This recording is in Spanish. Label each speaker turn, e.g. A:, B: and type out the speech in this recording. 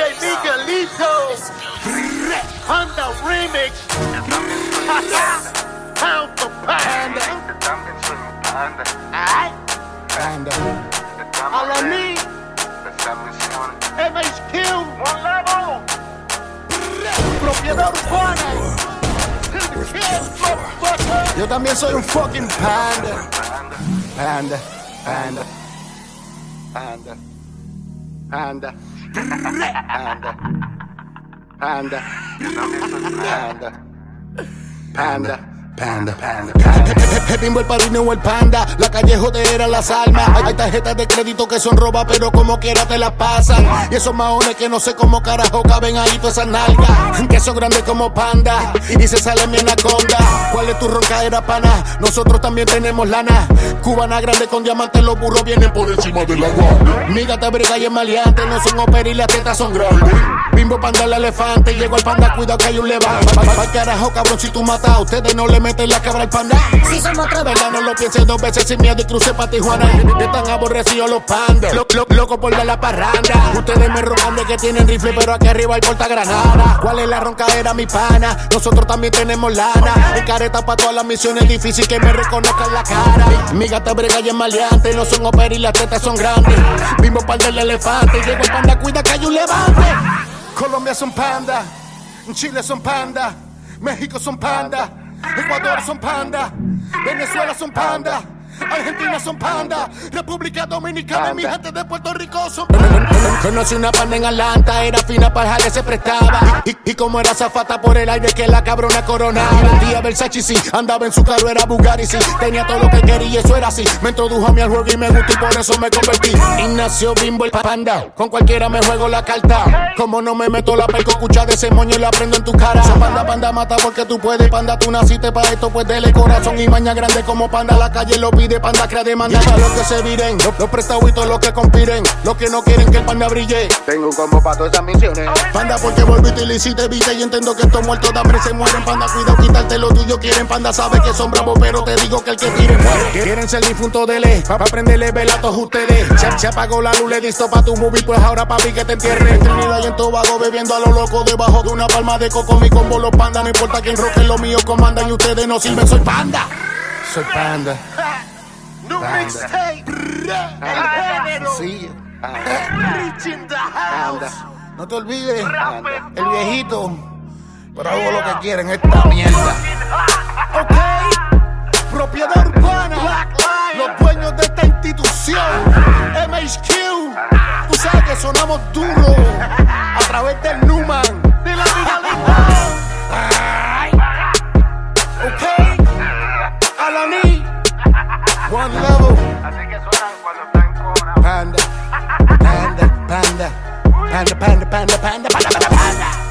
A: DJ Miguelito. Panda Remix. Pound for pound. Alaní. MHQ. One level. Propiedad urbana.
B: Yo también soy un fucking panda. Panda, panda, panda, panda, panda, panda, panda, panda, panda, panda. Bimbo el padrino o el panda, la calle jodera las almas. Hay tarjetas de crédito que son robas, pero como quiera te las pasan. Y esos maones que no sé cómo carajo caben ahí todas esas nalgas, que son grandes como panda y se salen mi anaconda. ¿Cuál es tu roncadera, pana? Nosotros también tenemos lana. Cubana grande con diamantes, los burros vienen por encima del agua. Mi gata brega y es maleante, no son ópera y las tetas son grandes. Bimbo panda el elefante, llegó el panda, cuidado que hay un levante. Pa'l carajo, cabrón, si tú matas a ustedes no le meten la cabra al panda. Si somos tres, ¿verdad? No lo pienses dos veces sin miedo y cruce pa' Tijuana. Están aborrecidos los pandas, loco por dar la parranda. Ustedes me roban de que tienen rifle, pero aquí arriba hay portagranada. ¿Cuál es la roncadera, mi pana? Nosotros también tenemos lana. En careta pa' todas las misiones, difícil que me reconozcan la cara. Mi gata brega y es maleante, no son ópera y las tetas son grandes. Bimbo pal del elefante, llegó el panda, cuida que hay un levante. Colombia son panda, Chile son panda, México son panda, Ecuador son panda, Venezuela son panda, Argentina son panda, República Dominicana y mi gente de Puerto Rico son panda. Conocí una panda en Atlanta, era fina para jale, se prestaba. Y como era zafata por el aire que la cabrona coronaba. Vendía Versace, sí, andaba en su carro, era Bugatti, sí. Tenía todo lo que quería y eso era así. Me introdujo a mí al juego y me gustó y por eso me convertí. Y nació Bimbo el panda, con cualquiera me juego la carta. Como no me meto la perco, escucha de ese moño y la prendo en tu cara. Esa panda, panda mata porque tú puedes, panda, tú naciste para esto, pues dele corazón y maña grande como panda. La calle lo pide, panda crea demanda. Para los que se viren, los prestados y todos los que conspiren, los que no quieren que el panda brille.
A: Tengo un combo para todas esas misiones.
B: Panda porque volviste y le hiciste vida y entiendo que estos muertos de hambre se mueren. Panda, cuidado, quitarte lo tuyo, quieren panda, sabe que son bravos, pero te digo que el que tire muere. Quieren ser difuntos de ley, pa' prenderle vela a todos ustedes. Se apagó la luz, le disto pa' tu movie, pues ahora papi que te entierren. En Trinidad y en Tobago bebiendo a lo loco debajo de una palma de coco. Mi combo los pandas, no importa quién roque, lo mío comandan y ustedes no sirven, soy panda. Soy panda.
A: New mixtape. El género.
B: Sí.
A: Rich in the house.
B: No te olvides, el viejito, pero hago lo que quieren, esta mierda.
A: Ok.
B: Propiedad urbana, los dueños de esta institución. MHQ, tú sabes que sonamos duro a través del Numan.
A: De la Miguelito.
B: Ok, Alaní, one level.
A: Así que suenan cuando están con
B: Panda, panda, panda, panda, panda, panda, panda, panda, panda, panda.